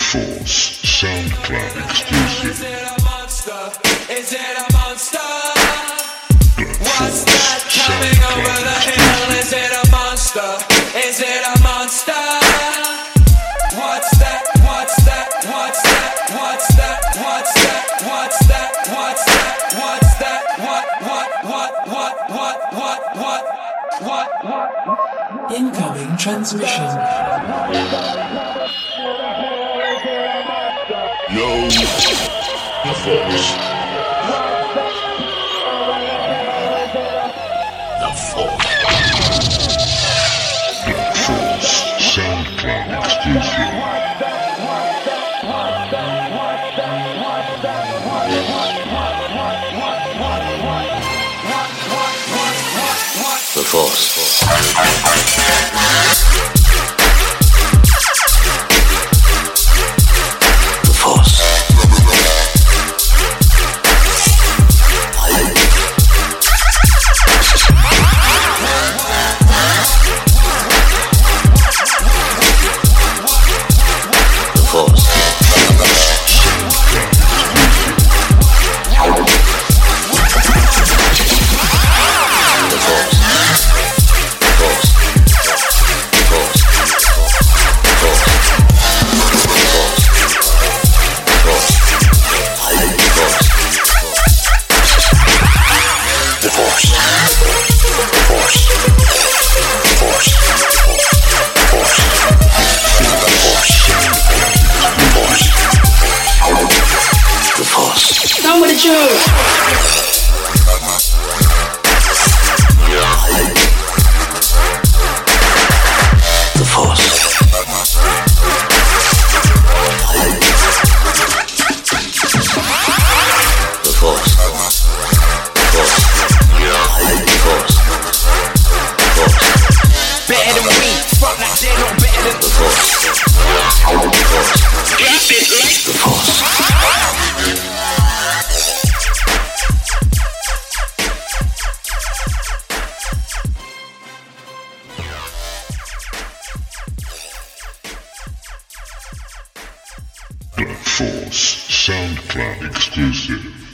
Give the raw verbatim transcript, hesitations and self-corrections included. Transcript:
Force SoundCloud exclusive. Is it a monster? Is it a monster? What's that coming over the hill? Is it a monster? Is it a monster? What's that? What's that? What's that? What's that? What's that? What's that? What's that? What's that? What? What? What? What? What? What? What? What? Incoming transmission. Yo, the Force. The Force. The Force SoundCloud exclusive. The Force. The Force. The Force. Down with the truth. The Force. The Force. Better than we, fuck like they're not better than The Force. The Force. The Force SoundCloud exclusive.